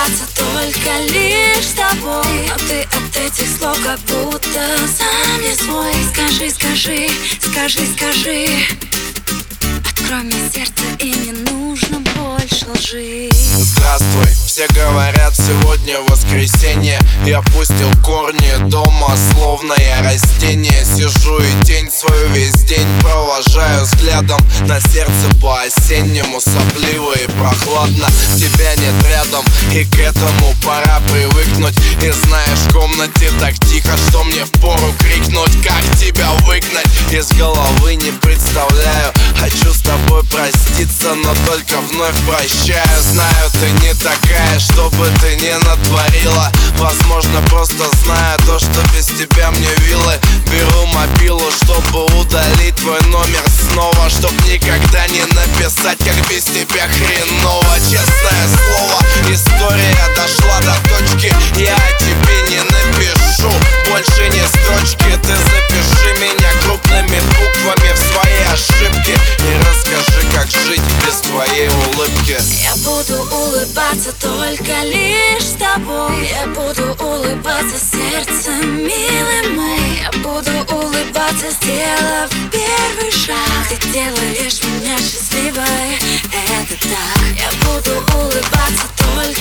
улыбаться только лишь с тобой. Но ты от этих слов как будто сам не свой. Скажи, скажи, скажи, скажи, открой мне сердце, и не нужно больше лжи. Здравствуй, все говорят, сегодня воскресенье. Я пустил корни дома, словно я растение. Сижу и тень свою весь день провожаю взглядом. На сердце по-осеннему сопливо и прохладно. Тебя нет рядом, и к этому пора привыкнуть. И знаешь, в комнате так тихо, что мне впору крикнуть. Как тебя выгнать из головы, не представляю. Хочу с тобой проститься, но только вновь прощаю. Знаю, ты не такая, что бы ты ни натворила. Возможно, просто знаю то, что без тебя мне вилы. Беру мобилу, чтобы удалить твой номер снова, чтоб никогда не написать, как без тебя хреново. Честное слово, история дошла до точки. Я о тебе не напишу больше ни строчки. Ты запиши меня крупными буквами в свои ошибки и расскажи, как жить без твоей улыбки. Я буду улыбаться только лишь с тобой. Я буду улыбаться сердцем, милый мой. Я буду улыбаться, сделав первый шаг. Ты делаешь меня счастливой, это так. Я буду улыбаться только